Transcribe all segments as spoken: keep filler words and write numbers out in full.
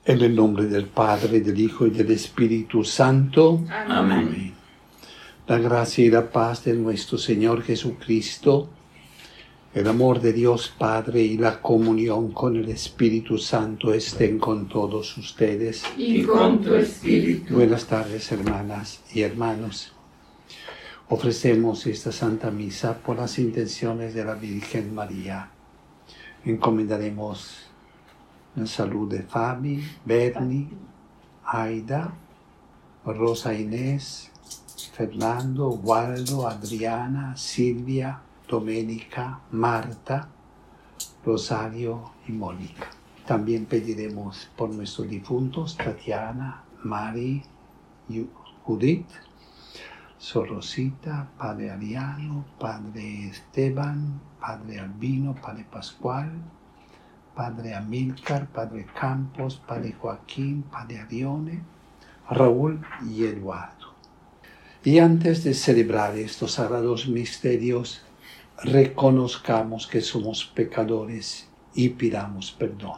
En el nombre del Padre, del Hijo y del Espíritu Santo. Amén. Amén. La gracia y la paz de nuestro Señor Jesucristo, el amor de Dios Padre y la comunión con el Espíritu Santo estén con todos ustedes. Y con tu espíritu. Buenas tardes, hermanas y hermanos. Ofrecemos esta Santa Misa por las intenciones de la Virgen María. Encomendaremos la salud de Fabi, Berni, Aida, Rosa Inés, Fernando, Waldo, Adriana, Silvia, Doménica, Marta, Rosario y Mónica. También pediremos por nuestros difuntos, Tatiana, Mari, Judith, Sor Rosita, Padre Ariano, Padre Esteban, Padre Albino, Padre Pascual, Padre Amílcar, Padre Campos, Padre Joaquín, Padre Arione, Raúl y Eduardo. Y antes de celebrar estos sagrados misterios, reconozcamos que somos pecadores y pidamos perdón.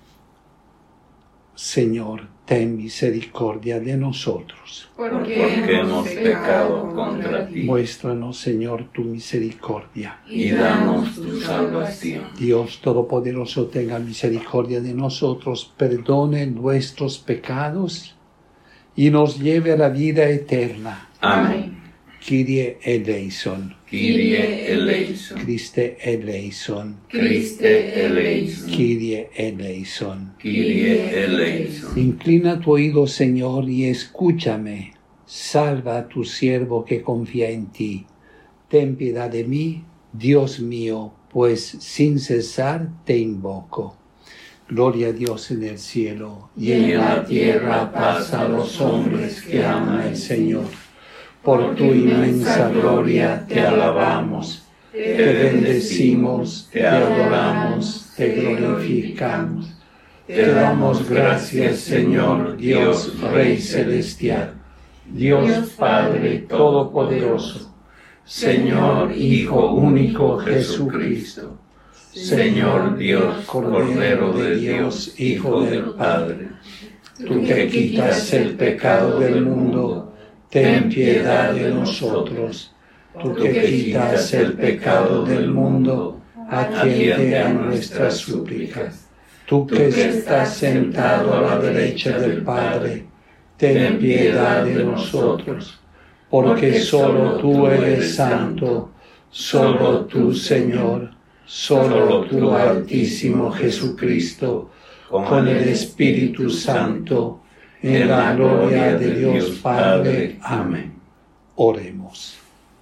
Señor, ten misericordia de nosotros. Porque, porque hemos pecado contra ti. Muéstranos, Señor, tu misericordia. Y danos tu salvación. Dios Todopoderoso, tenga misericordia de nosotros, perdone nuestros pecados y nos lleve a la vida eterna. Amén. Kyrie eleison. Kyrie eleison. Christe eleison. Christe eleison. Kyrie eleison. Kyrie eleison. Inclina tu oído, Señor, y escúchame. Salva a tu siervo que confía en ti. Ten piedad de mí, Dios mío, pues sin cesar te invoco. Gloria a Dios en el cielo, y en la tierra paz a los hombres que aman al Señor. Por tu inmensa gloria te alabamos, te bendecimos, te adoramos, te glorificamos. Te damos gracias, Señor, Dios Rey Celestial, Dios Padre Todopoderoso, Señor Hijo único Jesucristo, Señor Dios, Cordero de Dios, Hijo del Padre. Tú que quitas el pecado del mundo, ten piedad de nosotros. Tú que quitas el pecado del mundo, atiende a nuestras súplicas. Tú que estás sentado a la derecha del Padre, ten piedad de nosotros. Porque solo tú eres santo, solo tú, Señor, solo tú, Altísimo Jesucristo, con el Espíritu Santo, en la gloria de Dios Padre. Amén. Oremos.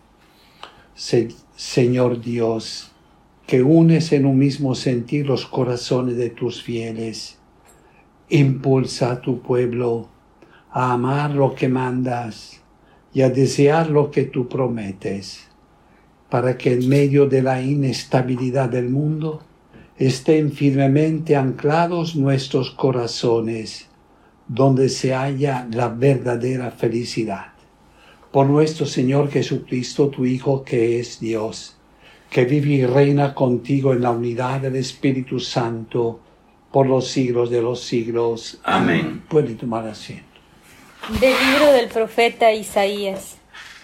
Se, Señor Dios, que unes en un mismo sentir los corazones de tus fieles, impulsa a tu pueblo a amar lo que mandas y a desear lo que tú prometes, para que en medio de la inestabilidad del mundo estén firmemente anclados nuestros corazones, donde se halla la verdadera felicidad. Por nuestro Señor Jesucristo, tu Hijo, que es Dios, que vive y reina contigo en la unidad del Espíritu Santo, por los siglos de los siglos. Amén. Puede tomar asiento. Del libro del profeta Isaías.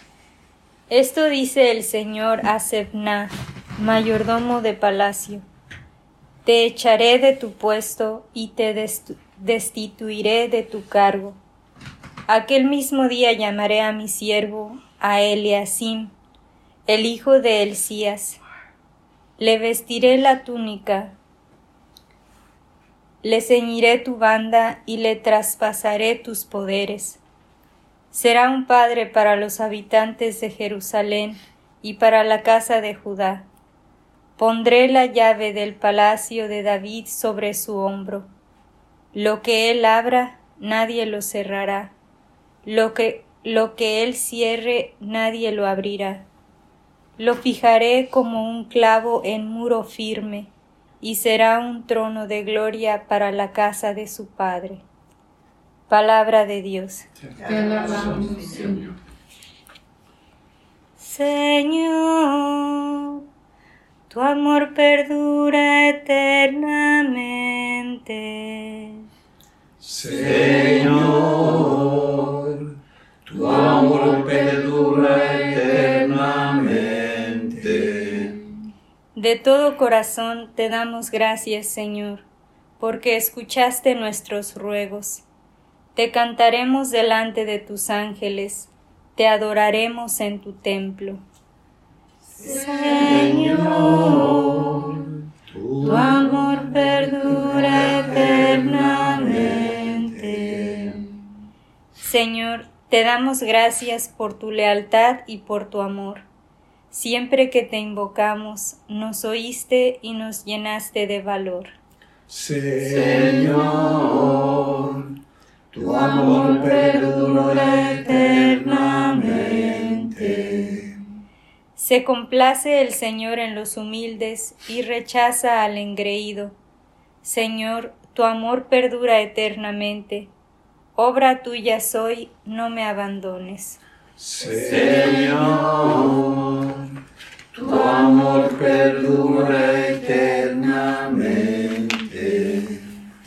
Esto dice el Señor a Sebna, mayordomo de palacio: te echaré de tu puesto y te destituiré de tu cargo. Aquel mismo día llamaré a mi siervo, a Eliasim, el hijo de Hilcías. Le vestiré la túnica, le ceñiré tu banda y le traspasaré tus poderes. Será un padre para los habitantes de Jerusalén y para la casa de Judá. Pondré la llave del palacio de David sobre su hombro. Lo que él abra, nadie lo cerrará. Lo que, lo que él cierre, nadie lo abrirá. Lo fijaré como un clavo en muro firme, y será un trono de gloria para la casa de su Padre. Palabra de Dios. Te alabamos, Señor. Señor, tu amor perdura eternamente. Señor, tu amor perdura eternamente. De todo corazón te damos gracias, Señor, porque escuchaste nuestros ruegos. Te cantaremos delante de tus ángeles, te adoraremos en tu templo. Señor, tu amor perdura eternamente. Señor, te damos gracias por tu lealtad y por tu amor. Siempre que te invocamos, nos oíste y nos llenaste de valor. Señor, tu amor perdura eternamente. Se complace el Señor en los humildes y rechaza al engreído. Señor, tu amor perdura eternamente. Obra tuya soy, no me abandones. Señor, tu amor perdura eternamente.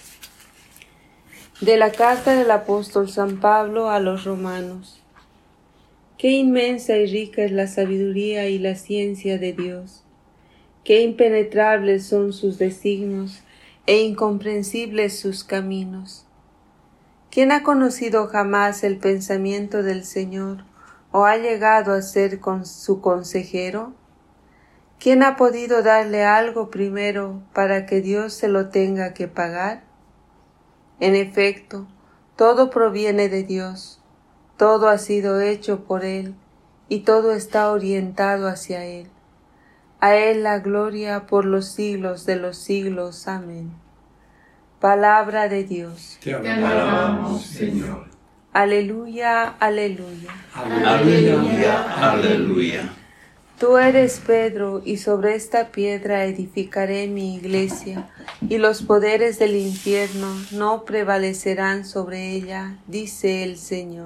De la carta del apóstol San Pablo a los romanos. Qué inmensa y rica es la sabiduría y la ciencia de Dios. Qué impenetrables son sus designios e incomprensibles sus caminos. ¿Quién ha conocido jamás el pensamiento del Señor o ha llegado a ser con su consejero? ¿Quién ha podido darle algo primero para que Dios se lo tenga que pagar? En efecto, todo proviene de Dios, todo ha sido hecho por Él y todo está orientado hacia Él. A Él la gloria por los siglos de los siglos. Amén. Palabra de Dios. Te alabamos, Señor. Aleluya, aleluya. Aleluya, aleluya. Tú eres Pedro, y sobre esta piedra edificaré mi iglesia, y los poderes del infierno no prevalecerán sobre ella, dice el Señor.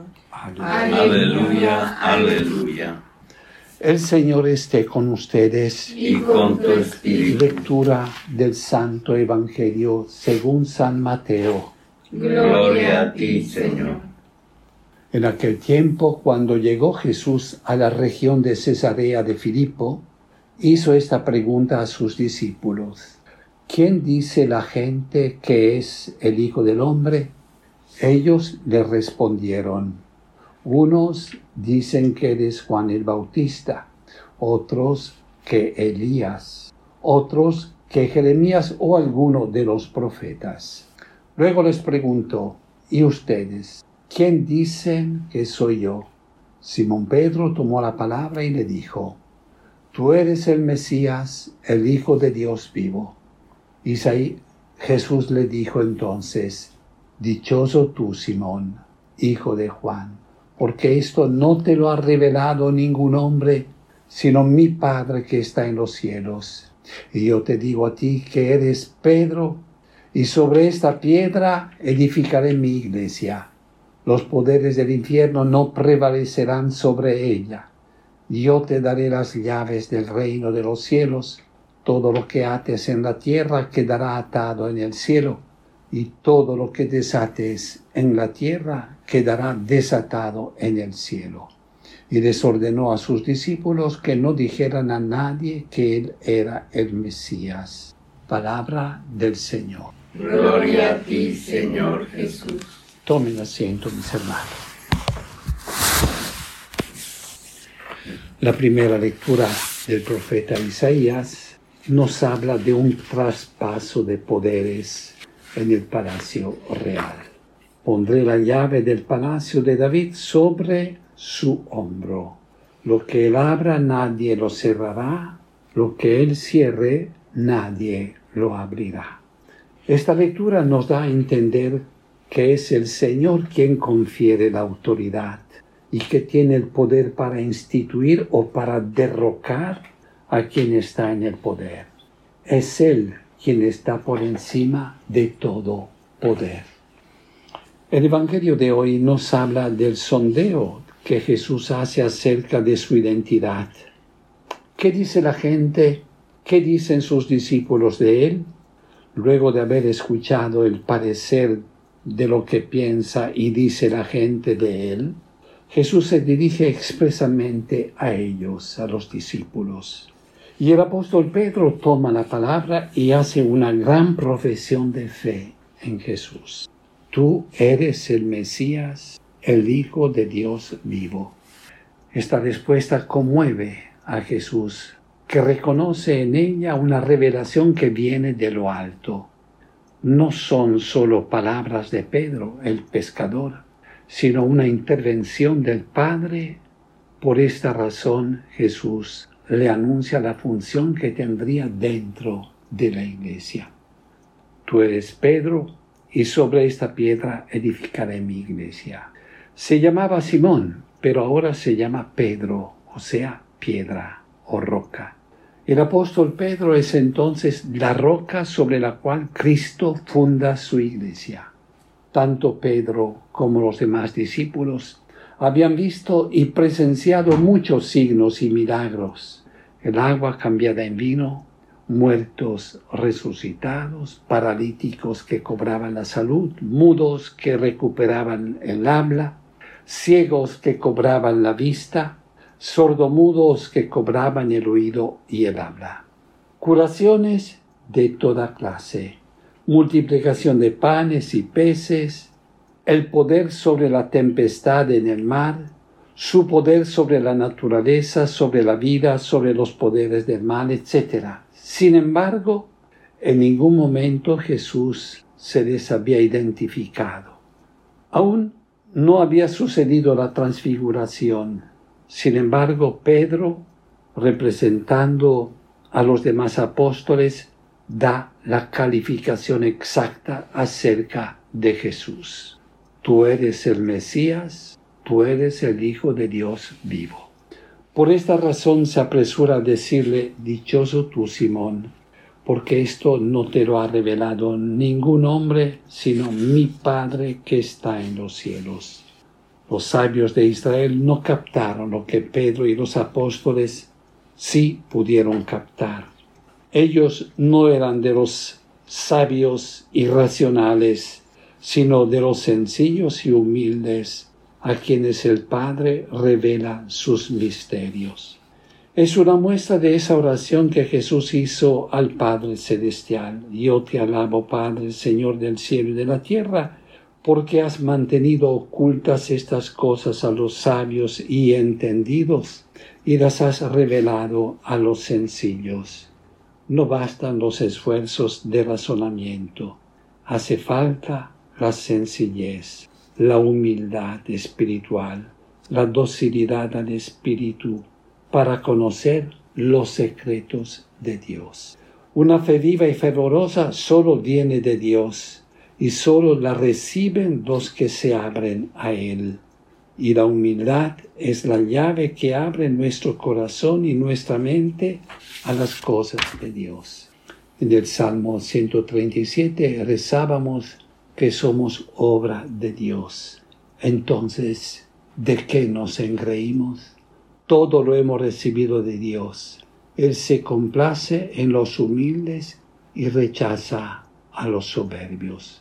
Aleluya, aleluya. El Señor esté con ustedes. Y con tu espíritu. Lectura del Santo Evangelio según San Mateo. Gloria a ti, Señor. En aquel tiempo, cuando llegó Jesús a la región de Cesarea de Filipo, hizo esta pregunta a sus discípulos: ¿Quién dice la gente que es el Hijo del Hombre? Ellos le respondieron: unos dicen que eres Juan el Bautista, otros que Elías, otros que Jeremías o alguno de los profetas. Luego les preguntó: ¿y ustedes? ¿Quién dicen que soy yo? Simón Pedro tomó la palabra y le dijo: Tú eres el Mesías, el Hijo de Dios vivo. Isaí, Jesús le dijo entonces: Dichoso tú, Simón, hijo de Juan, porque esto no te lo ha revelado ningún hombre, sino mi Padre que está en los cielos. Y yo te digo a ti que eres Pedro, y sobre esta piedra edificaré mi iglesia. Los poderes del infierno no prevalecerán sobre ella. Yo te daré las llaves del reino de los cielos. Todo lo que ates en la tierra quedará atado en el cielo, y todo lo que desates en la tierra quedará desatado en el cielo. Y les ordenó a sus discípulos que no dijeran a nadie que él era el Mesías. Palabra del Señor. Gloria a ti, Señor Jesús. Tomen asiento, mis hermanos. La primera lectura del profeta Isaías nos habla de un traspaso de poderes en el palacio real. Pondré la llave del palacio de David sobre su hombro. Lo que él abra, nadie lo cerrará. Lo que él cierre, nadie lo abrirá. Esta lectura nos da a entender que es el Señor quien confiere la autoridad y que tiene el poder para instituir o para derrocar a quien está en el poder. Es Él quien está por encima de todo poder. El Evangelio de hoy nos habla del sondeo que Jesús hace acerca de su identidad. ¿Qué dice la gente? ¿Qué dicen sus discípulos de Él? Luego de haber escuchado el parecer de lo que piensa y dice la gente de él, Jesús se dirige expresamente a ellos, a los discípulos. Y el apóstol Pedro toma la palabra y hace una gran profesión de fe en Jesús. Tú eres el Mesías, el Hijo de Dios vivo. Esta respuesta conmueve a Jesús, que reconoce en ella una revelación que viene de lo alto. No son solo palabras de Pedro, el pescador, sino una intervención del Padre. Por esta razón, Jesús le anuncia la función que tendría dentro de la iglesia. Tú eres Pedro, y sobre esta piedra edificaré mi iglesia. Se llamaba Simón, pero ahora se llama Pedro, o sea, piedra o roca. El apóstol Pedro es entonces la roca sobre la cual Cristo funda su iglesia. Tanto Pedro como los demás discípulos habían visto y presenciado muchos signos y milagros. El agua cambiada en vino, muertos resucitados, paralíticos que cobraban la salud, mudos que recuperaban el habla, ciegos que cobraban la vista, sordomudos que cobraban el oído y el habla. Curaciones de toda clase, multiplicación de panes y peces, el poder sobre la tempestad en el mar, su poder sobre la naturaleza, sobre la vida, sobre los poderes del mal, etcétera. Sin embargo, en ningún momento Jesús se les había identificado. Aún no había sucedido la transfiguración. Sin embargo, Pedro, representando a los demás apóstoles, da la calificación exacta acerca de Jesús. Tú eres el Mesías, tú eres el Hijo de Dios vivo. Por esta razón se apresura a decirle, dichoso tú, Simón, porque esto no te lo ha revelado ningún hombre, sino mi Padre que está en los cielos. Los sabios de Israel no captaron lo que Pedro y los apóstoles sí pudieron captar. Ellos no eran de los sabios y racionales, sino de los sencillos y humildes, a quienes el Padre revela sus misterios. Es una muestra de esa oración que Jesús hizo al Padre Celestial. Yo te alabo, Padre, Señor del cielo y de la tierra, porque has mantenido ocultas estas cosas a los sabios y entendidos, y las has revelado a los sencillos. No bastan los esfuerzos de razonamiento, hace falta la sencillez, la humildad espiritual, la docilidad al Espíritu, para conocer los secretos de Dios. Una fe viva y fervorosa solo viene de Dios, y solo la reciben los que se abren a Él. Y la humildad es la llave que abre nuestro corazón y nuestra mente a las cosas de Dios. En el Salmo ciento treinta y siete rezábamos que somos obra de Dios. Entonces, ¿de qué nos engreímos? Todo lo hemos recibido de Dios. Él se complace en los humildes y rechaza a los soberbios.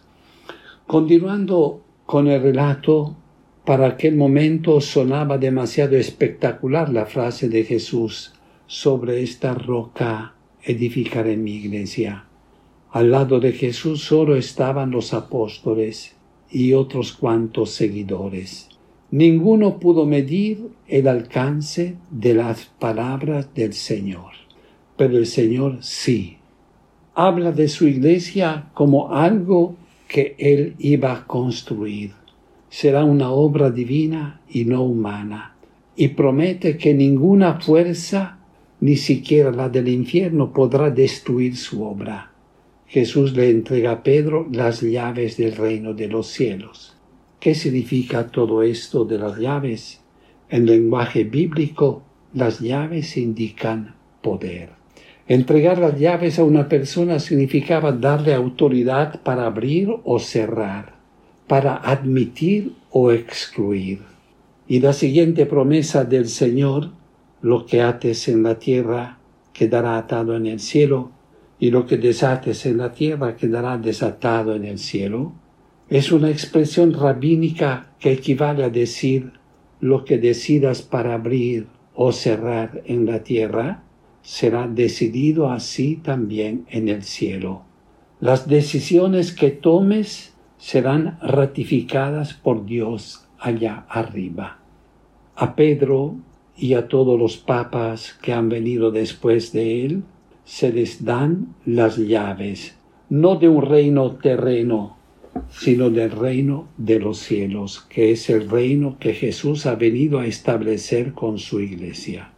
Continuando con el relato, para aquel momento sonaba demasiado espectacular la frase de Jesús: sobre esta roca edificaré mi iglesia. Al lado de Jesús solo estaban los apóstoles y otros cuantos seguidores. Ninguno pudo medir el alcance de las palabras del Señor, pero el Señor sí. Habla de su iglesia como algo que Él iba a construir. Será una obra divina y no humana, y promete que ninguna fuerza, ni siquiera la del infierno, podrá destruir su obra. Jesús le entrega a Pedro las llaves del reino de los cielos. ¿Qué significa todo esto de las llaves? En lenguaje bíblico, las llaves indican poder. Entregar las llaves a una persona significaba darle autoridad para abrir o cerrar, para admitir o excluir. Y la siguiente promesa del Señor: lo que ates en la tierra quedará atado en el cielo, y lo que desates en la tierra quedará desatado en el cielo, Es una expresión rabínica que equivale a decir: lo que decidas para abrir o cerrar en la tierra será decidido así también en el cielo. Las decisiones que tomes serán ratificadas por Dios allá arriba. A Pedro y a todos los papas que han venido después de él se les dan las llaves, no de un reino terreno, sino del reino de los cielos, que es el reino que Jesús ha venido a establecer con su iglesia.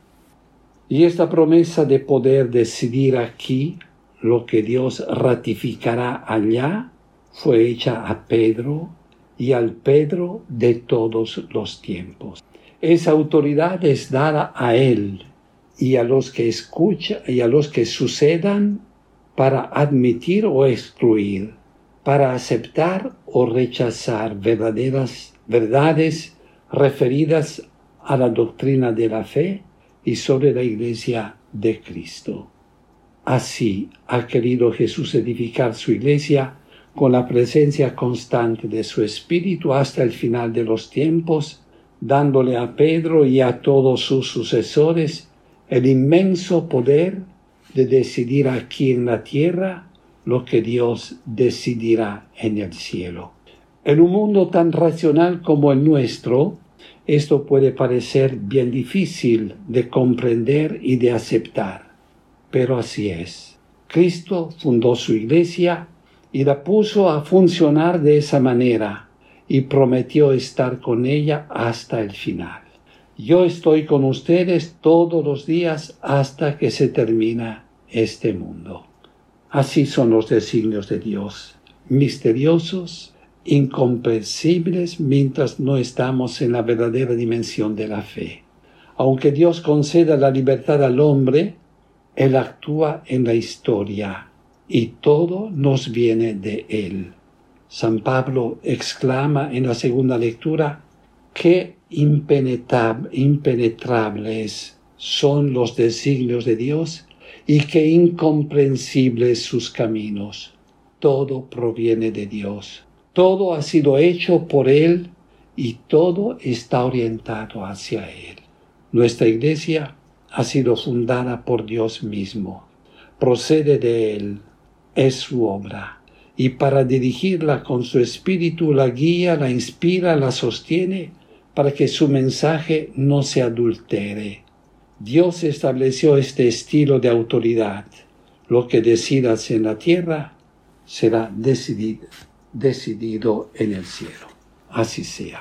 Y esta promesa de poder decidir aquí lo que Dios ratificará allá fue hecha a Pedro y al Pedro de todos los tiempos. Esa autoridad es dada a él y a los que escuchan y a los que sucedan para admitir o excluir, para aceptar o rechazar verdaderas verdades referidas a la doctrina de la fe y sobre la Iglesia de Cristo. Así ha querido Jesús edificar su Iglesia con la presencia constante de su Espíritu hasta el final de los tiempos, dándole a Pedro y a todos sus sucesores el inmenso poder de decidir aquí en la tierra lo que Dios decidirá en el cielo. En un mundo tan racional como el nuestro, esto puede parecer bien difícil de comprender y de aceptar, pero así es. Cristo fundó su Iglesia y la puso a funcionar de esa manera y prometió estar con ella hasta el final. Yo estoy con ustedes todos los días hasta que se termina este mundo. Así son los designios de Dios, misteriosos, incomprensibles mientras no estamos en la verdadera dimensión de la fe. Aunque Dios conceda la libertad al hombre, Él actúa en la historia y todo nos viene de Él. San Pablo exclama en la segunda lectura: qué impenetrab- impenetrables son los designios de Dios y qué incomprensibles sus caminos. Todo proviene de Dios. Todo ha sido hecho por Él y todo está orientado hacia Él. Nuestra Iglesia ha sido fundada por Dios mismo. Procede de Él, es su obra. Y para dirigirla con su Espíritu la guía, la inspira, la sostiene para que su mensaje no se adultere. Dios estableció este estilo de autoridad. Lo que decidas en la tierra será decidido, decidido en el cielo. Así sea.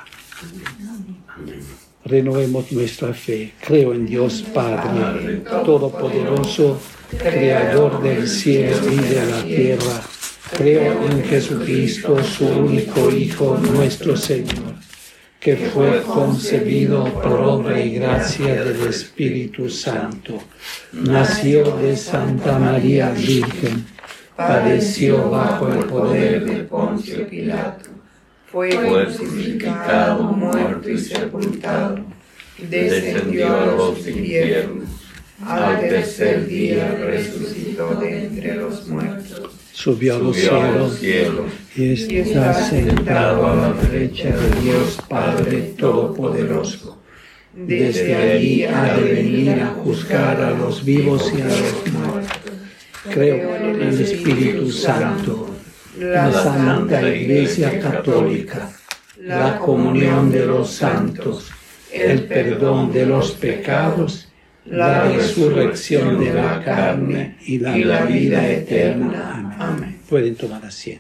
Amén. Renovemos nuestra fe. Creo en Dios Padre Todopoderoso, Creador del cielo y de la tierra. Creo en Jesucristo, su único Hijo, nuestro Señor, que fue concebido por obra y gracia del Espíritu Santo. Nació de Santa María Virgen, padeció bajo el poder de Poncio Pilato, fue crucificado, muerto y sepultado, descendió a los infiernos, al tercer día resucitó de entre los muertos, subió a los cielos y está sentado a la derecha de Dios Padre Todopoderoso. Desde allí ha de venir a juzgar a los vivos y a los muertos. Creo en el Espíritu Santo, la Santa Iglesia Católica, la comunión de los santos, el perdón de los pecados, la resurrección de la carne y la, y la vida eterna. Amén. Amén. Pueden tomar asiento.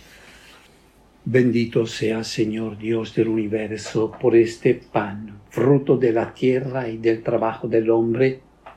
Bendito sea, Señor Dios del universo, por este pan, fruto de la tierra y del trabajo del hombre,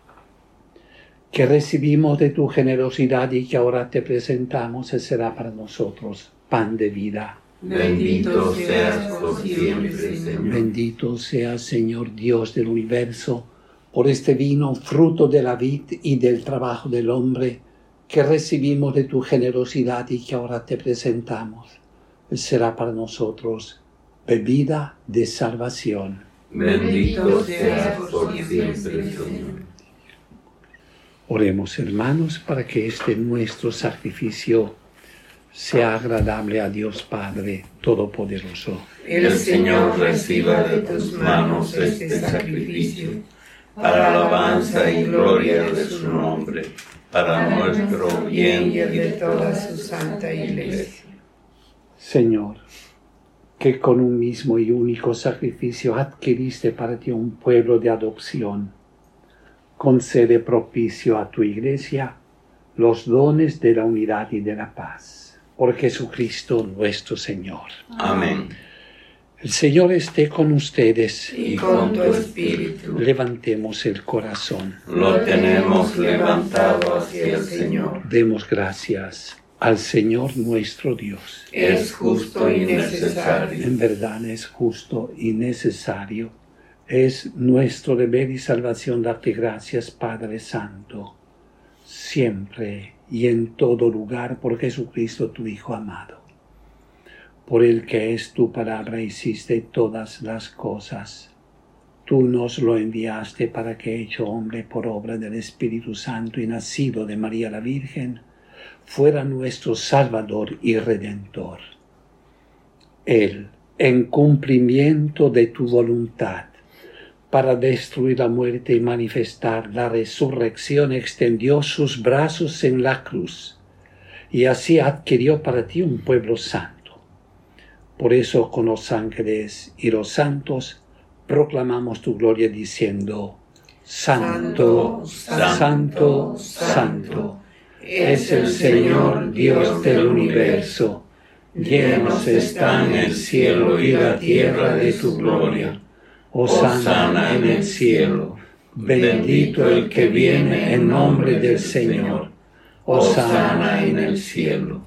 que recibimos de tu generosidad y que ahora te presentamos, y será para nosotros pan de vida. Bendito seas por siempre, Señor. Bendito sea, Señor Dios del universo, por este vino, fruto de la vid y del trabajo del hombre, que recibimos de tu generosidad y que ahora te presentamos. Será para nosotros bebida de salvación. Bendito seas por siempre, Señor. Oremos, hermanos, para que este nuestro sacrificio sea agradable a Dios Padre Todopoderoso. El Señor reciba de tus manos este sacrificio, para alabanza y gloria de su nombre, para nuestro bien y el de toda su santa Iglesia. Señor, que con un mismo y único sacrificio adquiriste para ti un pueblo de adopción, concede propicio a tu Iglesia los dones de la unidad y de la paz. Por Jesucristo nuestro Señor. Amén. El Señor esté con ustedes. Y con tu espíritu. Levantemos el corazón. Lo tenemos levantado hacia el Señor. Demos gracias al Señor nuestro Dios. Es justo y necesario. En verdad es justo y necesario. Es nuestro deber y salvación darte gracias, Padre Santo, siempre y en todo lugar, por Jesucristo tu Hijo amado, por el que es tu palabra hiciste todas las cosas. Tú nos lo enviaste para que, hecho hombre por obra del Espíritu Santo y nacido de María la Virgen, fuera nuestro Salvador y Redentor. Él, en cumplimiento de tu voluntad, para destruir la muerte y manifestar la resurrección, extendió sus brazos en la cruz y así adquirió para ti un pueblo santo. Por eso con los ángeles y los santos proclamamos tu gloria diciendo: Santo, santo, santo, santo, es el Señor Dios del universo. Llenos están el cielo y la tierra de tu gloria. Hosana en el cielo, bendito el que viene en nombre del Señor. Hosana en el cielo.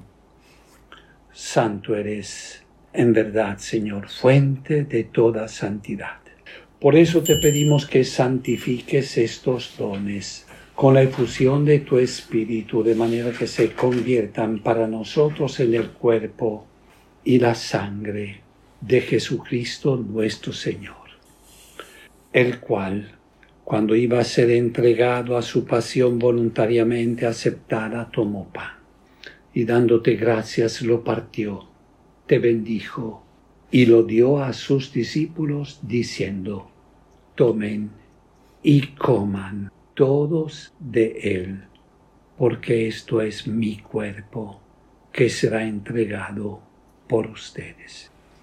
Santo eres, en verdad, Señor, fuente de toda santidad. Por eso te pedimos que santifiques estos dones con la efusión de tu Espíritu, de manera que se conviertan para nosotros en el cuerpo y la sangre de Jesucristo nuestro Señor, el cual, cuando iba a ser entregado a su pasión voluntariamente aceptada, tomó pan, y dándote gracias lo partió, te bendijo, y lo dio a sus discípulos, diciendo: tomen y coman todos de él, porque esto es mi cuerpo, que será entregado por ustedes.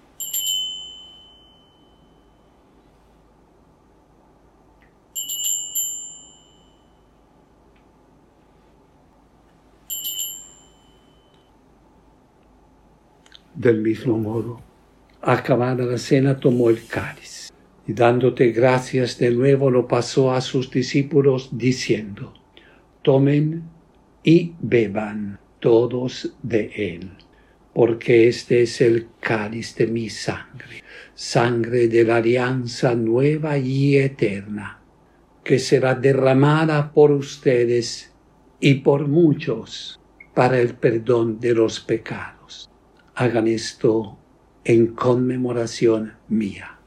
Del mismo modo, acabada la cena, tomó el cáliz, y dándote gracias de nuevo lo pasó a sus discípulos, diciendo: tomen y beban todos de él, porque este es el cáliz de mi sangre, sangre de la alianza nueva y eterna, que será derramada por ustedes y por muchos para el perdón de los pecados. Hagan esto en conmemoración mía.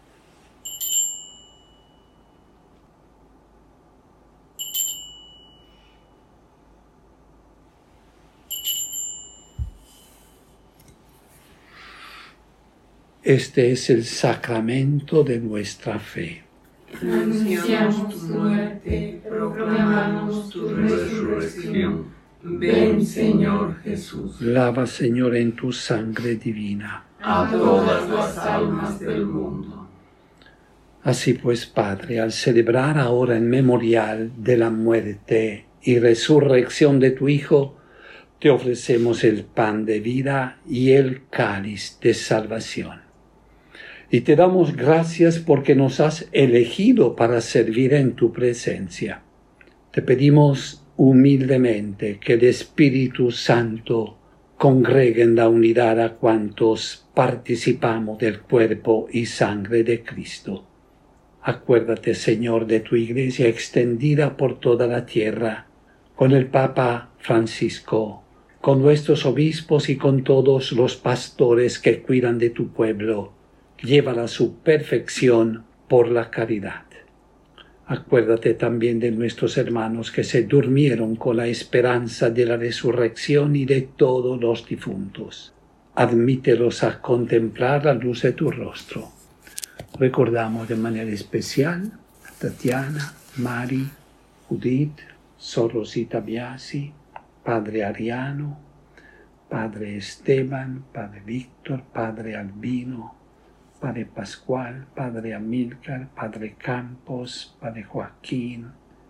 Este es el sacramento de nuestra fe. Anunciamos tu muerte, proclamamos tu resurrección. Ven, Señor Jesús. Lava, Señor, en tu sangre divina a todas las almas del mundo. Así pues, Padre, al celebrar ahora en memorial de la muerte y resurrección de tu Hijo, te ofrecemos el pan de vida y el cáliz de salvación. Y te damos gracias porque nos has elegido para servir en tu presencia. Te pedimos humildemente que el Espíritu Santo congregue en la unidad a cuantos participamos del cuerpo y sangre de Cristo. Acuérdate, Señor, de tu Iglesia extendida por toda la tierra, con el Papa Francisco, con nuestros obispos y con todos los pastores que cuidan de tu pueblo. Llévala a su perfección por la caridad. Acuérdate también de nuestros hermanos que se durmieron con la esperanza de la resurrección y de todos los difuntos. Admítelos a contemplar la luz de tu rostro. Recordamos de manera especial a Tatiana, Mari, Judith, Sor Rosita Biasi, Padre Ariano, Padre Esteban, Padre Víctor, Padre Albino, Padre Pascual, Padre Amílcar, Padre Campos, Padre Joaquín,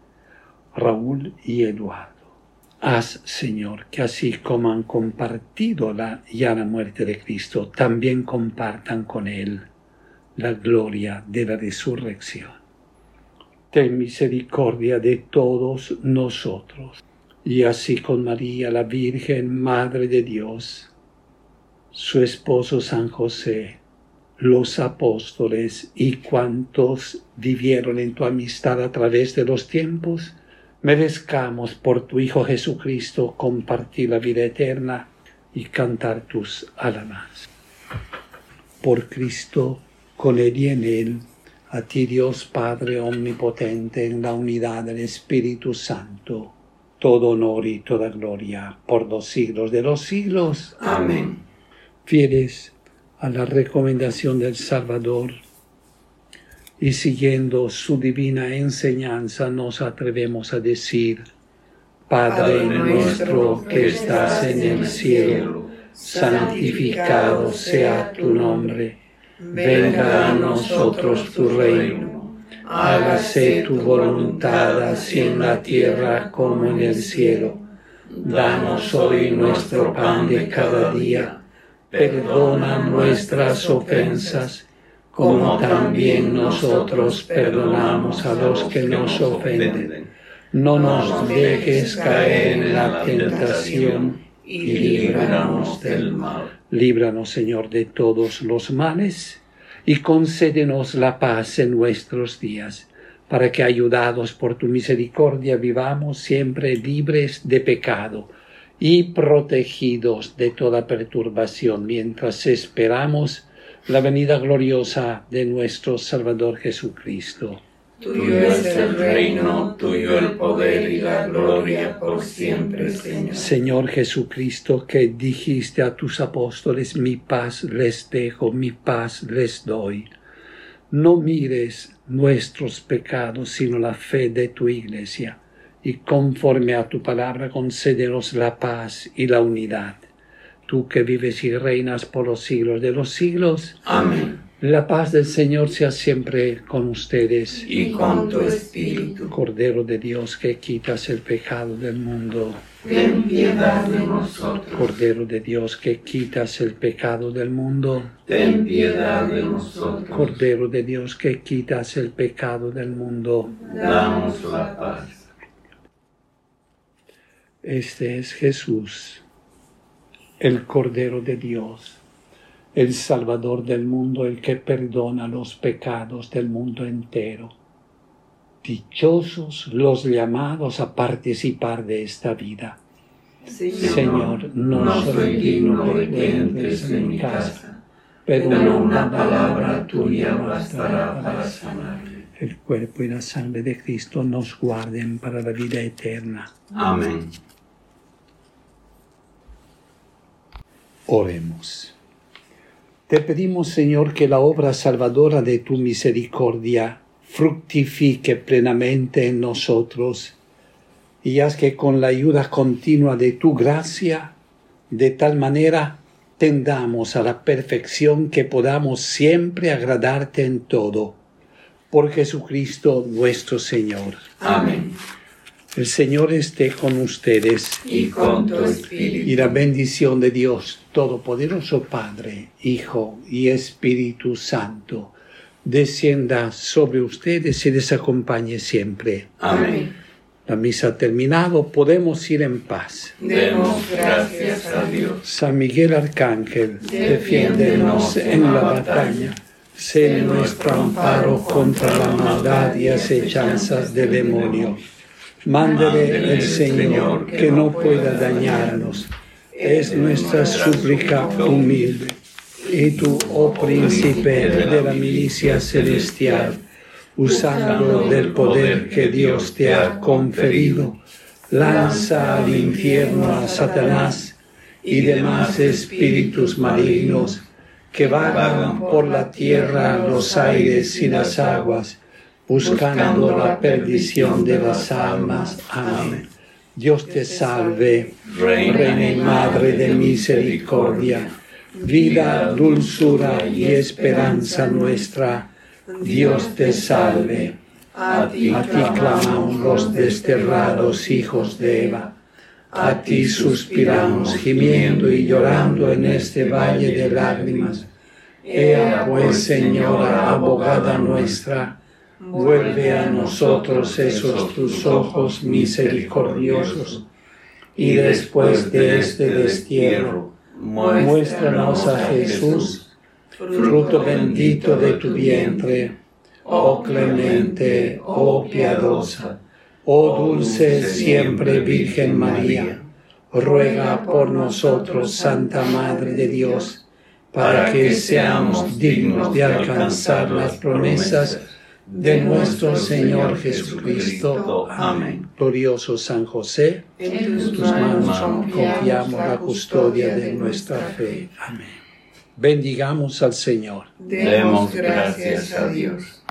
Raúl y Eduardo. Haz, Señor, que así como han compartido la ya la muerte de Cristo, también compartan con Él la gloria de la resurrección. Ten misericordia de todos nosotros, y así con María, la Virgen, Madre de Dios, su esposo San José, los apóstoles y cuantos vivieron en tu amistad a través de los tiempos, merezcamos por tu Hijo Jesucristo compartir la vida eterna y cantar tus alabanzas. Por Cristo, con Él y en Él, a ti Dios Padre omnipotente, en la unidad del Espíritu Santo, todo honor y toda gloria por los siglos de los siglos. Amén. Fieles a la recomendación del Salvador y siguiendo su divina enseñanza, nos atrevemos a decir: Padre nuestro que estás en el cielo, santificado sea tu nombre. Venga a nosotros tu reino. Hágase tu voluntad así en la tierra como en el cielo. Danos hoy nuestro pan de cada día. Perdona nuestras ofensas, como también nosotros perdonamos a los que nos ofenden. No nos dejes caer en la tentación y líbranos del mal. Líbranos, Señor, de todos los males y concédenos la paz en nuestros días, para que, ayudados por tu misericordia, vivamos siempre libres de pecado y protegidos de toda perturbación, mientras esperamos la venida gloriosa de nuestro Salvador Jesucristo. Tuyo es el reino, tuyo el poder y la gloria por siempre, Señor. Señor Jesucristo, que dijiste a tus apóstoles: mi paz les dejo, mi paz les doy. No mires nuestros pecados, sino la fe de tu Iglesia, y conforme a tu palabra concédenos la paz y la unidad. Tú que vives y reinas por los siglos de los siglos. Amén. La paz del Señor sea siempre con ustedes. Y con tu espíritu. Cordero de Dios, que quitas el pecado del mundo. Ten piedad de nosotros. Cordero de Dios, que quitas el pecado del mundo. Ten piedad de nosotros. Cordero de Dios, que quitas el pecado del mundo. Danos la paz. Este es Jesús, el Cordero de Dios, el Salvador del mundo, el que perdona los pecados del mundo entero. Dichosos los llamados a participar de esta vida. Señor, Señor, no, no soy soy digno digno de de que que entres en mi casa, pero pero una palabra tuya bastará para sanar. El cuerpo y la sangre de Cristo nos guarden para la vida eterna. Amén. Oremos. Te pedimos, Señor, que la obra salvadora de tu misericordia fructifique plenamente en nosotros y haz que con la ayuda continua de tu gracia, de tal manera tendamos a la perfección que podamos siempre agradarte en todo. Por Jesucristo nuestro Señor. Amén. El Señor esté con ustedes. Y con tu espíritu. Y la bendición de Dios Todopoderoso, Padre, Hijo y Espíritu Santo, descienda sobre ustedes y les acompañe siempre. Amén. La misa ha terminado, podemos ir en paz. Demos gracias a Dios. San Miguel Arcángel, defiéndenos en la batalla. Sé nuestro amparo contra la maldad y acechanzas del demonio. Mándele el Señor que no pueda dañarnos. Es nuestra súplica humilde. Y tú, oh príncipe de la milicia celestial, usando del poder que Dios te ha conferido, lanza al infierno a Satanás y demás espíritus malignos que vagan por la tierra, los aires y las aguas, buscando la perdición de las almas. Amén. Dios te salve, Reina y Madre de misericordia, vida, dulzura y esperanza nuestra. Dios te salve. A ti, a ti clamamos los desterrados hijos de Eva. A ti suspiramos, gimiendo y llorando en este valle de lágrimas. Ea pues, Señora, abogada nuestra, vuelve a nosotros esos tus ojos misericordiosos, y después de este destierro, muéstranos a Jesús, fruto bendito de tu vientre, oh clemente, oh piadosa, oh dulce siempre Virgen María, ruega por nosotros, Santa Madre de Dios, para que seamos dignos de alcanzar las promesas de nuestro Señor Jesucristo. Amén. Glorioso San José, en tus manos confiamos la custodia de nuestra fe. Amén. Bendigamos al Señor. Demos gracias a Dios.